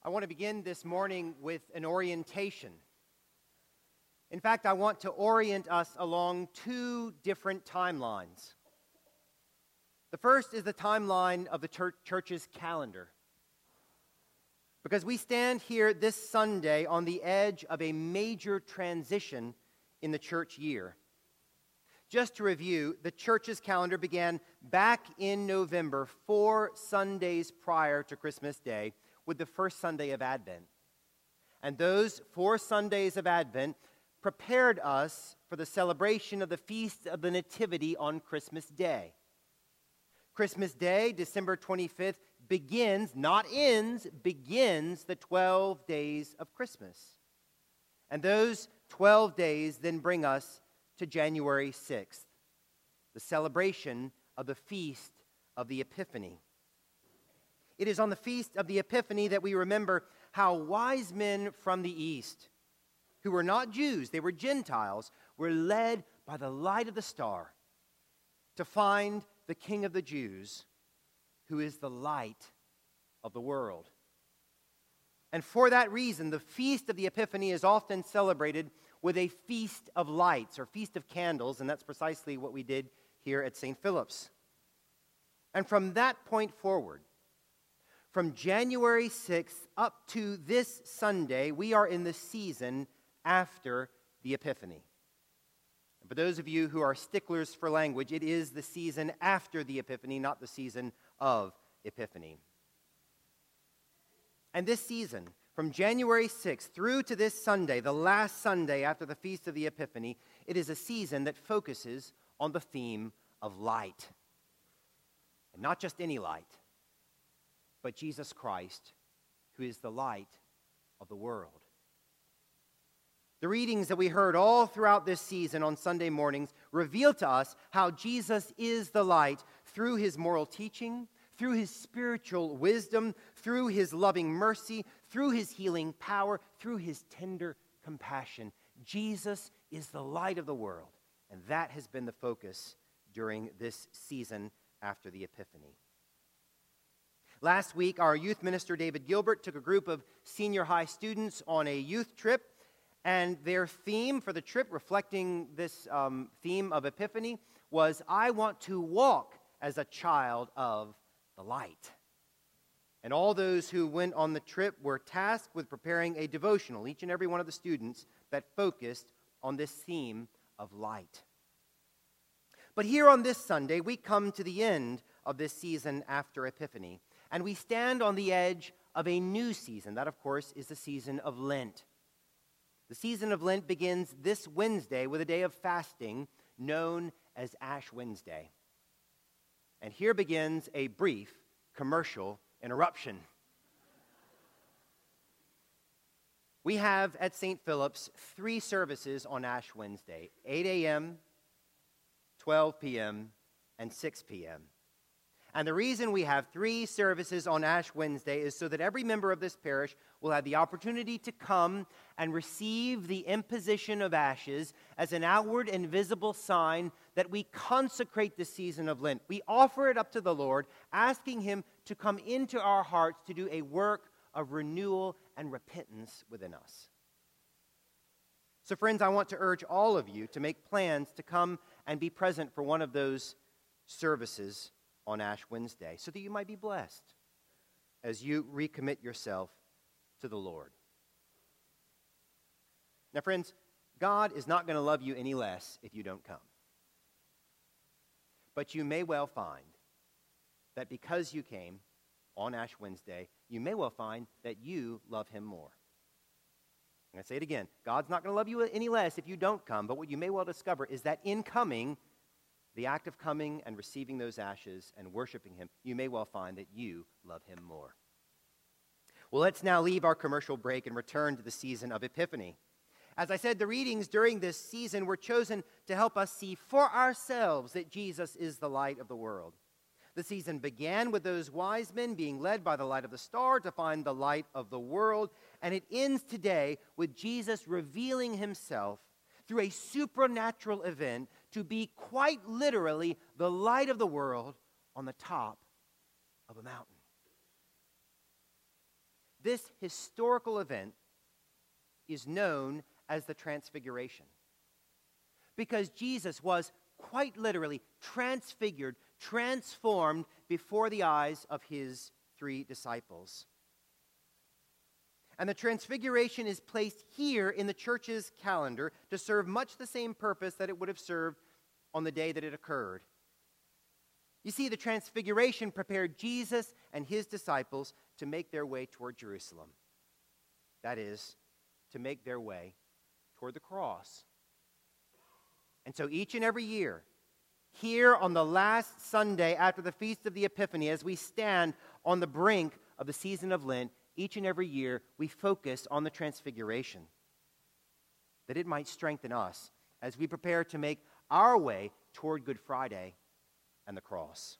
I want to begin this morning with an orientation. In fact, I want to orient us along two different timelines. The first is the timeline of the church's calendar. Because we stand here this Sunday on the edge of a major transition in the church year. Just to review, the church's calendar began back in November, 4 Sundays prior to Christmas Day, with the first Sunday of Advent. And those 4 Sundays of Advent prepared us for the celebration of the Feast of the Nativity on Christmas Day. Christmas Day, December 25th, begins, not ends, begins the 12 days of Christmas. And those 12 days then bring us to January 6th, the celebration of the Feast of the Epiphany. It is on the Feast of the Epiphany that we remember how wise men from the East, who were not Jews, they were Gentiles, were led by the light of the star to find the King of the Jews, who is the light of the world. And for that reason, the Feast of the Epiphany is often celebrated with a Feast of Lights, or Feast of Candles, and that's precisely what we did here at St. Philip's. And from that point forward, from January 6th up to this Sunday, we are in the season after the Epiphany. And for those of you who are sticklers for language, it is the season after the Epiphany, not the season of Epiphany. And this season, from January 6th through to this Sunday, the last Sunday after the Feast of the Epiphany, it is a season that focuses on the theme of light. And not just any light, but Jesus Christ, who is the light of the world. The readings that we heard all throughout this season on Sunday mornings reveal to us how Jesus is the light through his moral teaching, through his spiritual wisdom, through his loving mercy, through his healing power, through his tender compassion. Jesus is the light of the world, and that has been the focus during this season after the Epiphany. Last week, our youth minister, David Gilbert, took a group of senior high students on a youth trip, and their theme for the trip, reflecting this theme of Epiphany, was, "I want to walk as a child of the light." And all those who went on the trip were tasked with preparing a devotional, each and every one of the students, that focused on this theme of light. But here on this Sunday, we come to the end of this season after Epiphany, and we stand on the edge of a new season. That, of course, is the season of Lent. The season of Lent begins this Wednesday with a day of fasting known as Ash Wednesday. And here begins a brief commercial interruption. We have at St. Philip's 3 services on Ash Wednesday: 8 a.m., 12 p.m., and 6 p.m. And the reason we have 3 services on Ash Wednesday is so that every member of this parish will have the opportunity to come and receive the imposition of ashes as an outward and visible sign that we consecrate the season of Lent. We offer it up to the Lord, asking him to come into our hearts to do a work of renewal and repentance within us. So friends, I want to urge all of you to make plans to come and be present for one of those services on Ash Wednesday, so that you might be blessed as you recommit yourself to the Lord. Now, friends, God is not going to love you any less if you don't come. But you may well find that because you came on Ash Wednesday, you may well find that you love him more. I'm going to say it again. God's not going to love you any less if you don't come, but what you may well discover is that in coming, the act of coming and receiving those ashes and worshiping him, you may well find that you love him more. Well, let's now leave our commercial break and return to the season of Epiphany. As I said, the readings during this season were chosen to help us see for ourselves that Jesus is the light of the world. The season began with those wise men being led by the light of the star to find the light of the world, and it ends today with Jesus revealing himself through a supernatural event to be quite literally the light of the world on the top of a mountain. This historical event is known as the Transfiguration, because Jesus was quite literally transfigured, transformed before the eyes of his 3 disciples. And the Transfiguration is placed here in the church's calendar to serve much the same purpose that it would have served on the day that it occurred. You see, the Transfiguration prepared Jesus and his disciples to make their way toward Jerusalem. That is, to make their way toward the cross. And so each and every year, here on the last Sunday after the Feast of the Epiphany, as we stand on the brink of the season of Lent, each and every year we focus on the Transfiguration, that it might strengthen us as we prepare to make our way toward Good Friday and the cross.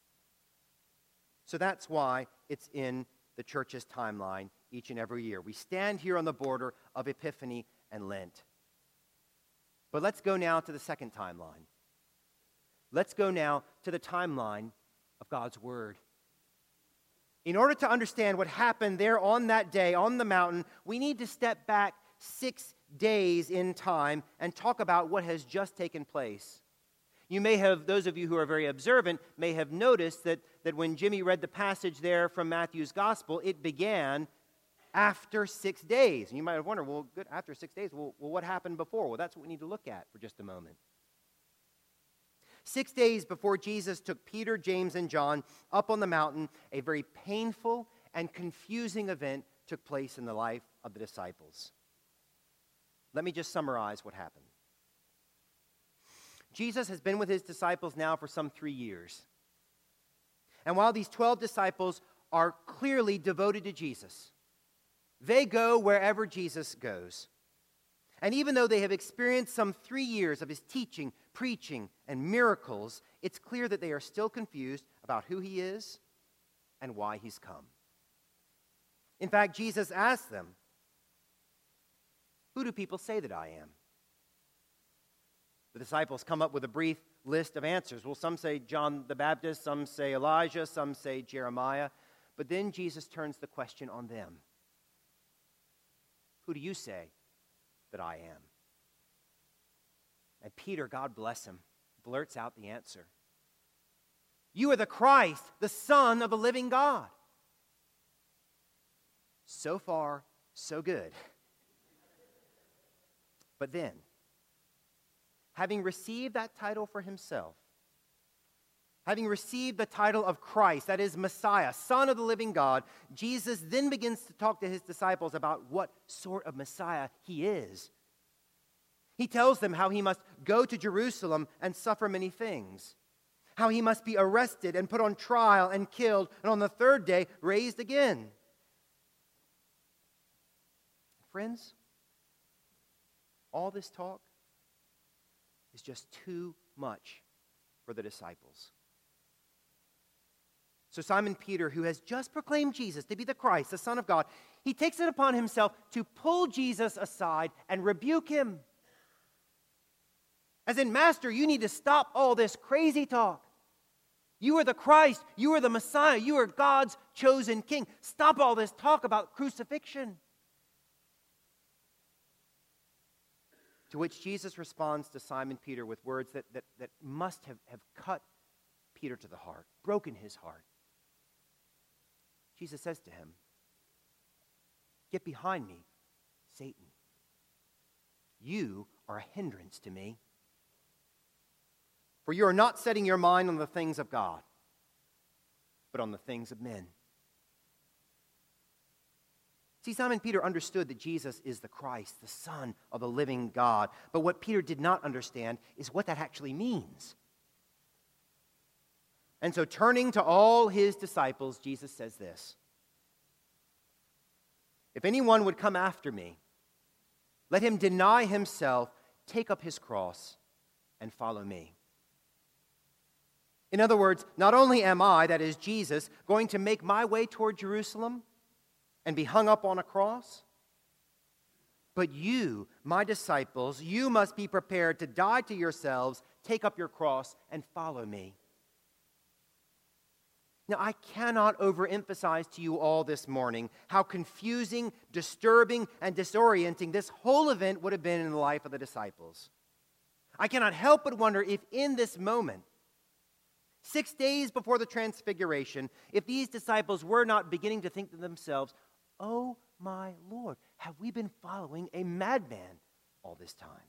So that's why it's in the church's timeline each and every year. We stand here on the border of Epiphany and Lent. But let's go now to the second timeline. Let's go now to the timeline of God's Word. In order to understand what happened there on that day on the mountain, we need to step back 6 days in time and talk about what has just taken place. You may have, those of you who are very observant, may have noticed that when Jimmy read the passage there from Matthew's Gospel, it began after 6 days. And you might have wondered, well, good, after 6 days, well, what happened before? Well, that's what we need to look at for just a moment. 6 days before Jesus took Peter, James, and John up on the mountain, a very painful and confusing event took place in the life of the disciples. Let me just summarize what happened. Jesus has been with his disciples now for some 3 years. And while these 12 disciples are clearly devoted to Jesus, they go wherever Jesus goes. And even though they have experienced some 3 years of his teaching, preaching, and miracles, it's clear that they are still confused about who he is and why he's come. In fact, Jesus asked them, "Who do people say that I am?" The disciples come up with a brief list of answers. Well, some say John the Baptist, some say Elijah, some say Jeremiah. But then Jesus turns the question on them. "Who do you say that I am?" And Peter, God bless him, blurts out the answer. "You are the Christ, the Son of the living God." So far, so good. But then, having received that title for himself, having received the title of Christ, that is Messiah, Son of the living God, Jesus then begins to talk to his disciples about what sort of Messiah he is. He tells them how he must go to Jerusalem and suffer many things, how he must be arrested and put on trial and killed, and on the 3rd day raised again. Friends, all this talk is just too much for the disciples. So Simon Peter, who has just proclaimed Jesus to be the Christ, the Son of God, he takes it upon himself to pull Jesus aside and rebuke him. As in, "Master, you need to stop all this crazy talk. You are the Christ, you are the Messiah, you are God's chosen king. Stop all this talk about crucifixion." To which Jesus responds to Simon Peter with words that must have cut Peter to the heart, broken his heart. Jesus says to him, "Get behind me, Satan. You are a hindrance to me. For you are not setting your mind on the things of God, but on the things of men." See, Simon Peter understood that Jesus is the Christ, the Son of the living God. But what Peter did not understand is what that actually means. And so turning to all his disciples, Jesus says this, "If anyone would come after me, let him deny himself, take up his cross, and follow me." In other words, not only am I, that is Jesus, going to make my way toward Jerusalem and be hung up on a cross, but you, my disciples, you must be prepared to die to yourselves, take up your cross, and follow me. Now, I cannot overemphasize to you all this morning how confusing, disturbing, and disorienting this whole event would have been in the life of the disciples. I cannot help but wonder if in this moment, 6 days before the transfiguration, if these disciples were not beginning to think to themselves, "Oh my Lord, have we been following a madman all this time?"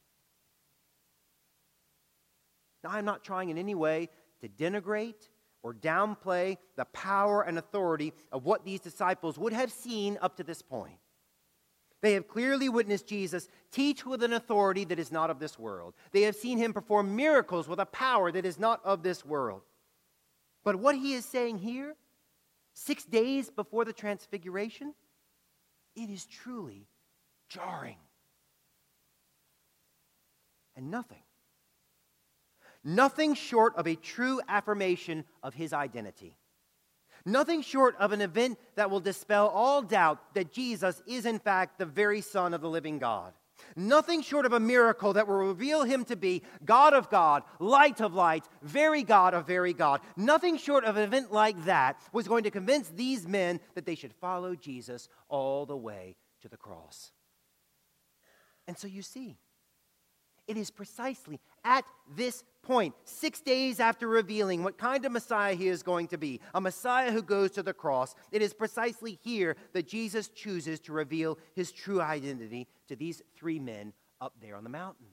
Now, I'm not trying in any way to denigrate or downplay the power and authority of what these disciples would have seen up to this point. They have clearly witnessed Jesus teach with an authority that is not of this world. They have seen him perform miracles with a power that is not of this world. But what he is saying here, 6 days before the transfiguration, it is truly jarring. And nothing short of a true affirmation of his identity. Nothing short of an event that will dispel all doubt that Jesus is in fact the very Son of the living God. Nothing short of a miracle that will reveal him to be God of God, light of light, very God of very God. Nothing short of an event like that was going to convince these men that they should follow Jesus all the way to the cross. And so you see, it is precisely at this point, 6 days after revealing what kind of Messiah he is going to be, a Messiah who goes to the cross, it is precisely here that Jesus chooses to reveal his true identity to these 3 men up there on the mountain.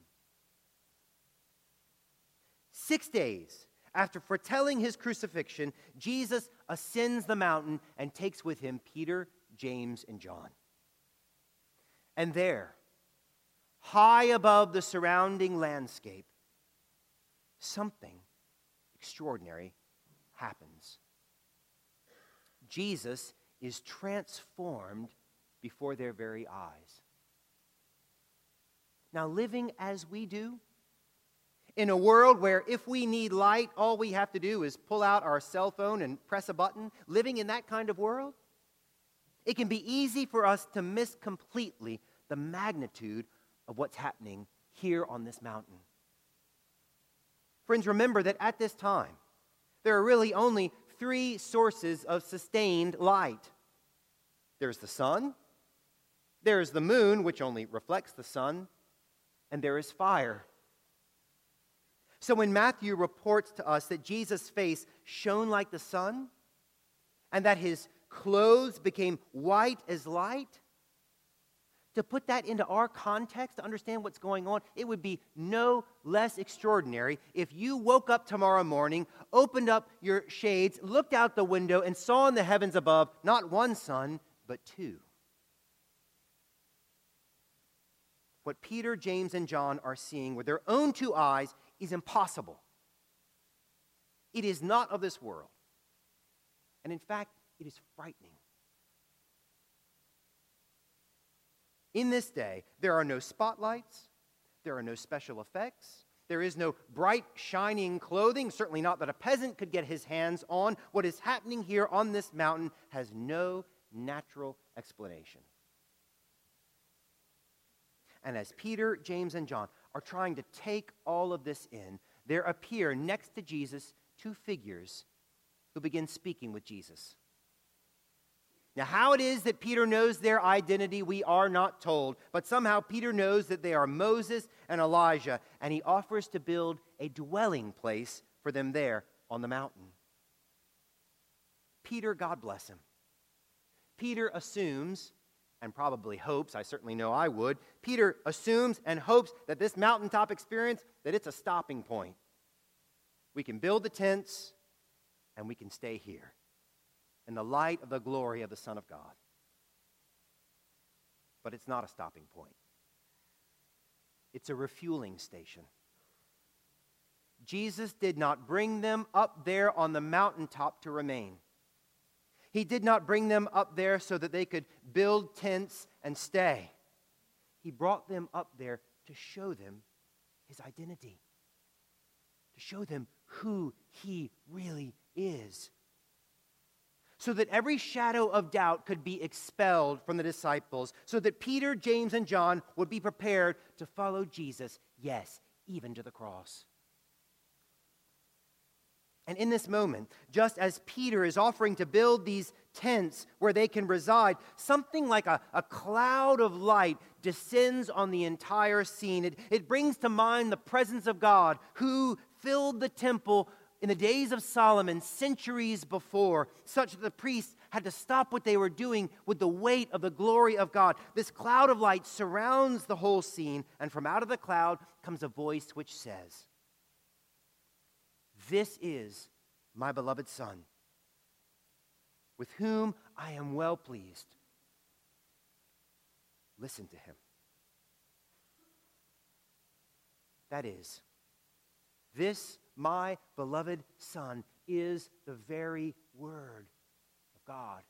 6 days after foretelling his crucifixion, Jesus ascends the mountain and takes with him Peter, James, and John. And there, high above the surrounding landscape, something extraordinary happens. Jesus is transformed before their very eyes. Now, living as we do, in a world where if we need light, all we have to do is pull out our cell phone and press a button, living in that kind of world, it can be easy for us to miss completely the magnitude of what's happening here on this mountain. Friends, remember that at this time, there are really only 3 sources of sustained light. There's the sun, there is the moon, which only reflects the sun, and there is fire. So when Matthew reports to us that Jesus' face shone like the sun, and that his clothes became white as light, to put that into our context, to understand what's going on, it would be no less extraordinary if you woke up tomorrow morning, opened up your shades, looked out the window, and saw in the heavens above not 1 sun, but 2. What Peter, James, and John are seeing with their own 2 eyes is impossible. It is not of this world. And in fact, it is frightening. In this day, there are no spotlights, there are no special effects, there is no bright, shining clothing, certainly not that a peasant could get his hands on. What is happening here on this mountain has no natural explanation. And as Peter, James, and John are trying to take all of this in, there appear next to Jesus 2 figures who begin speaking with Jesus. Now, how it is that Peter knows their identity, we are not told. But somehow Peter knows that they are Moses and Elijah, and he offers to build a dwelling place for them there on the mountain. Peter, God bless him. Peter assumes, and probably hopes, I certainly know I would, Peter assumes and hopes that this mountaintop experience, that it's a stopping point. We can build the tents, and we can stay here in the light of the glory of the Son of God. But it's not a stopping point. It's a refueling station. Jesus did not bring them up there on the mountaintop to remain. He did not bring them up there so that they could build tents and stay. He brought them up there to show them his identity, to show them who he really is, so that every shadow of doubt could be expelled from the disciples, so that Peter, James, and John would be prepared to follow Jesus, yes, even to the cross. And in this moment, just as Peter is offering to build these tents where they can reside, something like a cloud of light descends on the entire scene. It brings to mind the presence of God who filled the temple in the days of Solomon centuries before, such that the priests had to stop what they were doing with the weight of the glory of God. This cloud of light surrounds the whole scene, and from out of the cloud comes a voice which says, "This is my beloved Son, with whom I am well pleased. Listen to him." That is, this my beloved Son is the very word of God.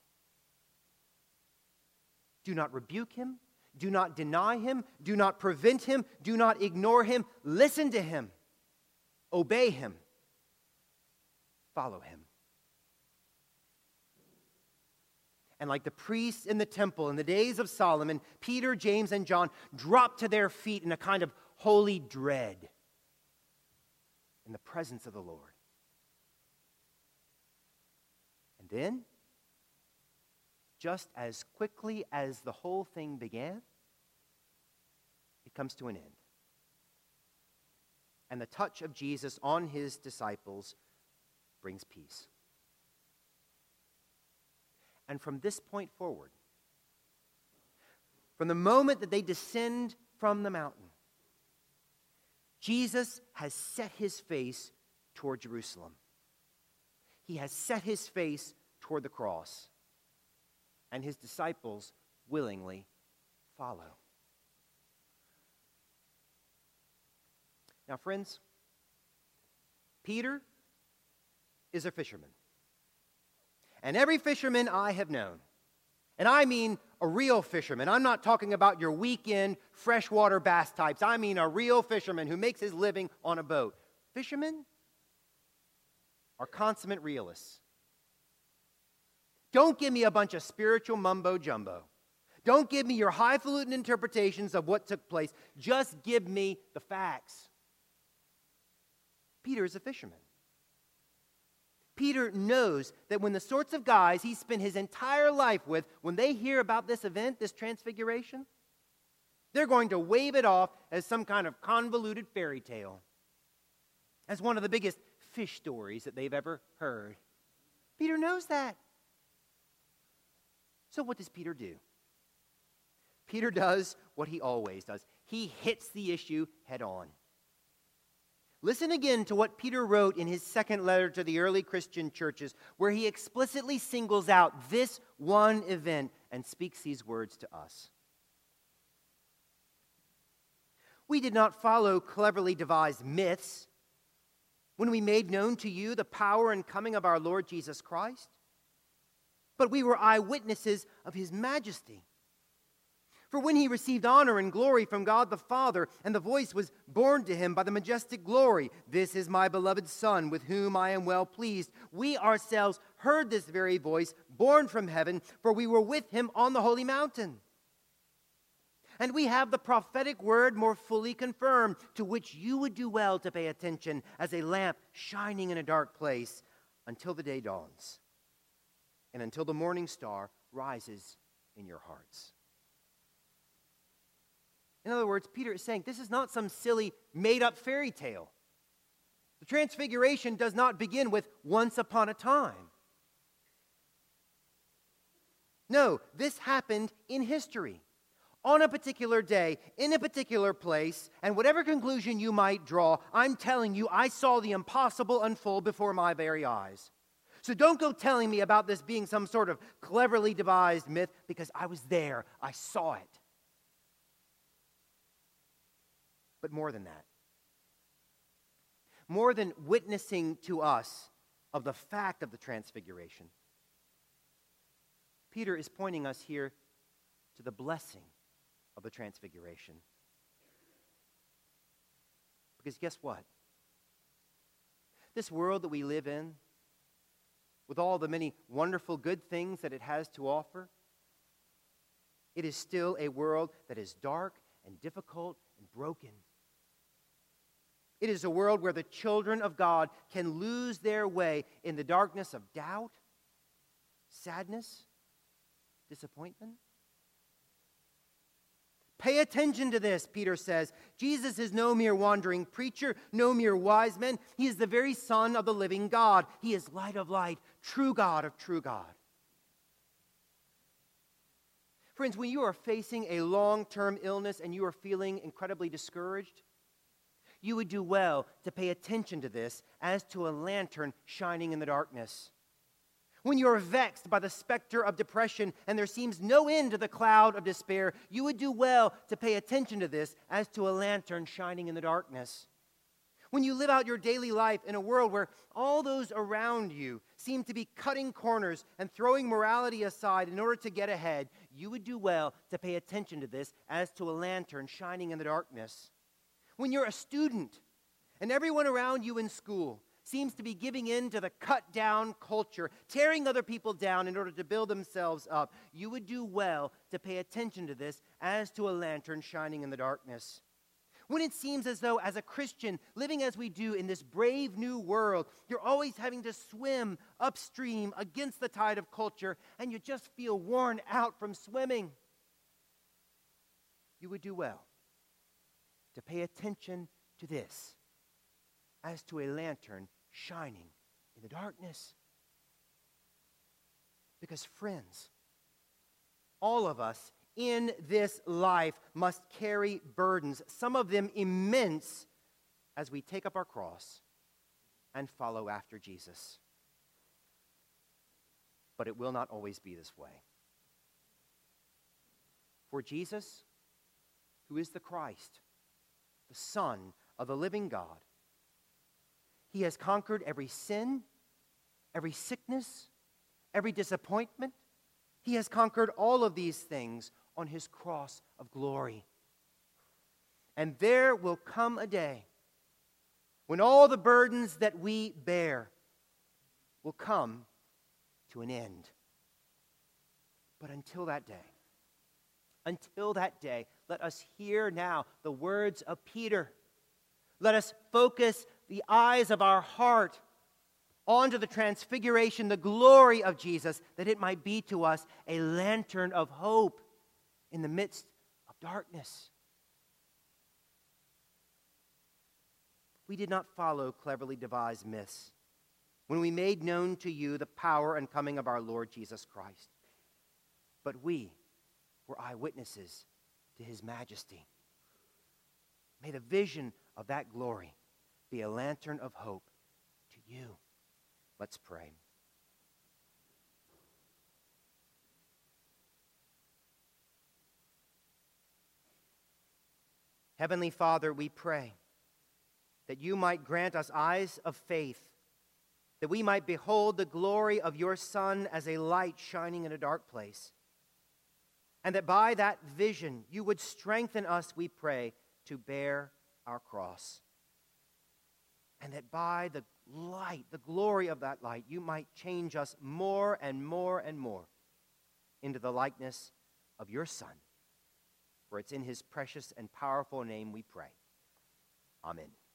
Do not rebuke him. Do not deny him. Do not prevent him. Do not ignore him. Listen to him. Obey him. Follow him. And like the priests in the temple in the days of Solomon, Peter, James, and John dropped to their feet in a kind of holy dread in the presence of the Lord. And then, just as quickly as the whole thing began, it comes to an end. And the touch of Jesus on his disciples brings peace. And from this point forward, from the moment that they descend from the mountain, Jesus has set his face toward Jerusalem. He has set his face toward the cross, and his disciples willingly follow. Now, friends, Peter is a fisherman. And every fisherman I have known, and I mean a real fisherman. I'm not talking about your weekend freshwater bass types. I mean a real fisherman who makes his living on a boat. Fishermen are consummate realists. Don't give me a bunch of spiritual mumbo-jumbo. Don't give me your highfalutin interpretations of what took place. Just give me the facts. Peter is a fisherman. Peter knows that when the sorts of guys he spent his entire life with, when they hear about this event, this transfiguration, they're going to wave it off as some kind of convoluted fairy tale, as one of the biggest fish stories that they've ever heard. Peter knows that. So what does Peter do? Peter does what he always does. He hits the issue head on. Listen again to what Peter wrote in his second letter to the early Christian churches, where he explicitly singles out this one event and speaks these words to us. We did not follow cleverly devised myths when we made known to you the power and coming of our Lord Jesus Christ, but we were eyewitnesses of his majesty. For when he received honor and glory from God the Father, and the voice was borne to him by the majestic glory, "This is my beloved Son, with whom I am well pleased," we ourselves heard this very voice borne from heaven, for we were with him on the holy mountain. And we have the prophetic word more fully confirmed, to which you would do well to pay attention, as a lamp shining in a dark place, until the day dawns, and until the morning star rises in your hearts. In other words, Peter is saying this is not some silly, made-up fairy tale. The Transfiguration does not begin with once upon a time. No, this happened in history, on a particular day, in a particular place, and whatever conclusion you might draw, I'm telling you, I saw the impossible unfold before my very eyes. So don't go telling me about this being some sort of cleverly devised myth, because I was there, I saw it. But more than that, more than witnessing to us of the fact of the Transfiguration, Peter is pointing us here to the blessing of the Transfiguration. Because guess what? This world that we live in, with all the many wonderful good things that it has to offer, it is still a world that is dark and difficult and broken. It is a world where the children of God can lose their way in the darkness of doubt, sadness, disappointment. Pay attention to this, Peter says. Jesus is no mere wandering preacher, no mere wise man. He is the very Son of the living God. He is light of light, true God of true God. Friends, when you are facing a long-term illness and you are feeling incredibly discouraged, you would do well to pay attention to this as to a lantern shining in the darkness. When you are vexed by the specter of depression and there seems no end to the cloud of despair, you would do well to pay attention to this as to a lantern shining in the darkness. When you live out your daily life in a world where all those around you seem to be cutting corners and throwing morality aside in order to get ahead, you would do well to pay attention to this as to a lantern shining in the darkness. When you're a student and everyone around you in school seems to be giving in to the cut-down culture, tearing other people down in order to build themselves up, you would do well to pay attention to this as to a lantern shining in the darkness. When it seems as though, as a Christian, living as we do in this brave new world, you're always having to swim upstream against the tide of culture, and you just feel worn out from swimming, you would do well to pay attention to this as to a lantern shining in the darkness. Because, friends, all of us in this life must carry burdens, some of them immense, as we take up our cross and follow after Jesus. But it will not always be this way. For Jesus, who is the Christ, the Son of the living God, He has conquered every sin, every sickness, every disappointment. He has conquered all of these things on His cross of glory. And there will come a day when all the burdens that we bear will come to an end. But until that day, let us hear now the words of Peter. Let us focus the eyes of our heart onto the transfiguration, the glory of Jesus, that it might be to us a lantern of hope in the midst of darkness. We did not follow cleverly devised myths when we made known to you the power and coming of our Lord Jesus Christ, but we were eyewitnesses to His majesty. May the vision of that glory be a lantern of hope to you. Let's pray. Heavenly Father, we pray that you might grant us eyes of faith, that we might behold the glory of your Son as a light shining in a dark place, and that by that vision you would strengthen us, we pray, to bear our cross. And that by the light, the glory of that light, you might change us more and more and more into the likeness of your Son. For it's in His precious and powerful name we pray. Amen.